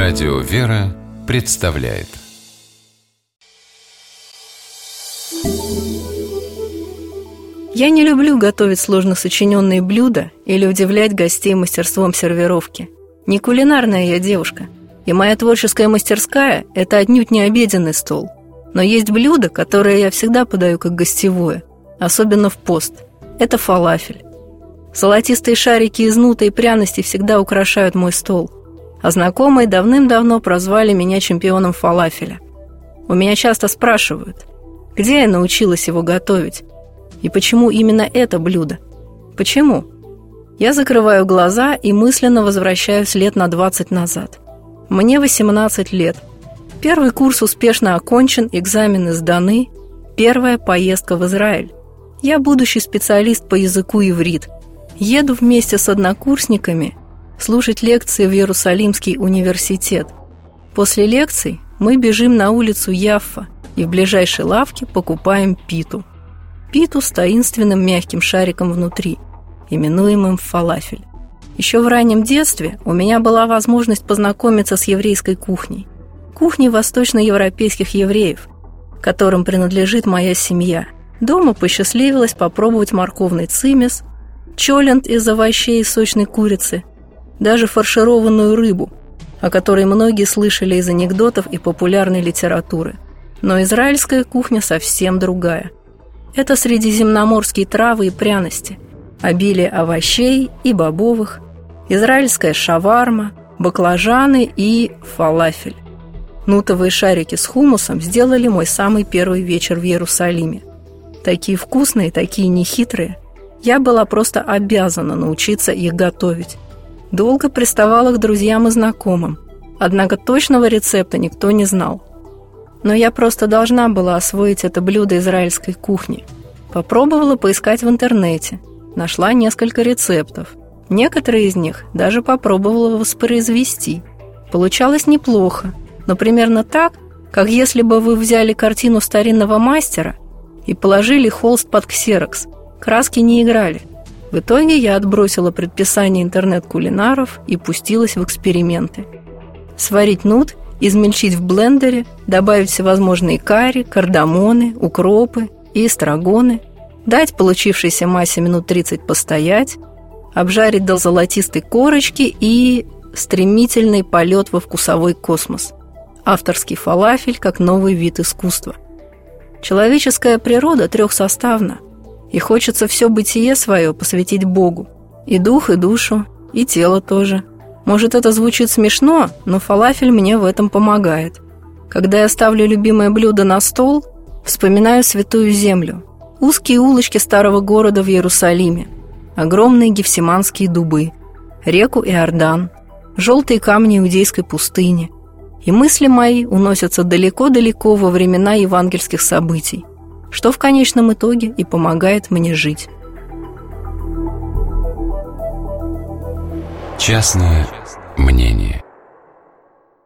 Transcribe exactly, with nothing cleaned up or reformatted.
Радио «Вера» представляет. Я не люблю готовить сложно сочиненные блюда или удивлять гостей мастерством сервировки. Не кулинарная я девушка, и моя творческая мастерская – это отнюдь не обеденный стол. Но есть блюдо, которое я всегда подаю как гостевое, особенно в пост. Это фалафель. Золотистые шарики из нута и пряностей всегда украшают мой стол, а знакомые давным-давно прозвали меня чемпионом фалафеля. У меня часто спрашивают, где я научилась его готовить, и почему именно это блюдо? Почему? Я закрываю глаза и мысленно возвращаюсь лет на двадцать назад. Мне восемнадцать лет. Первый курс успешно окончен, экзамены сданы, первая поездка в Израиль. Я будущий специалист по языку иврит. Еду вместе с однокурсниками слушать лекции в Иерусалимский университет. После лекций мы бежим на улицу Яффа и в ближайшей лавке покупаем питу. Питу с таинственным мягким шариком внутри, именуемым фалафель. Еще в раннем детстве у меня была возможность познакомиться с еврейской кухней. Кухней восточноевропейских евреев, которым принадлежит моя семья. Дома посчастливилось попробовать морковный цимес, чолент из овощей и сочной курицы, даже фаршированную рыбу, о которой многие слышали из анекдотов и популярной литературы. Но израильская кухня совсем другая. Это средиземноморские травы и пряности, обилие овощей и бобовых, израильская шаварма, баклажаны и фалафель. Нутовые шарики с хумусом сделали мой самый первый вечер в Иерусалиме. Такие вкусные, такие нехитрые. Я была просто обязана научиться их готовить. Долго приставала к друзьям и знакомым, однако точного рецепта никто не знал. Но я просто должна была освоить это блюдо израильской кухни. Попробовала поискать в интернете, нашла несколько рецептов. Некоторые из них даже попробовала воспроизвести. Получалось неплохо, но примерно так, как если бы вы взяли картину старинного мастера и положили холст под ксерокс. Краски не играли. В итоге я отбросила предписание интернет-кулинаров и пустилась в эксперименты. Сварить нут, измельчить в блендере, добавить всевозможные карри, кардамоны, укропы и эстрагоны, дать получившейся массе минут тридцать постоять, обжарить до золотистой корочки и стремительный полет во вкусовой космос. Авторский фалафель как новый вид искусства. Человеческая природа трехсоставна, и хочется все бытие свое посвятить Богу. И дух, и душу, и тело тоже. Может, это звучит смешно, но фалафель мне в этом помогает. Когда я ставлю любимое блюдо на стол, вспоминаю святую землю, узкие улочки старого города в Иерусалиме, огромные гефсиманские дубы, реку Иордан, желтые камни иудейской пустыни. И мысли мои уносятся далеко-далеко во времена евангельских событий, что в конечном итоге и помогает мне жить. Частное мнение.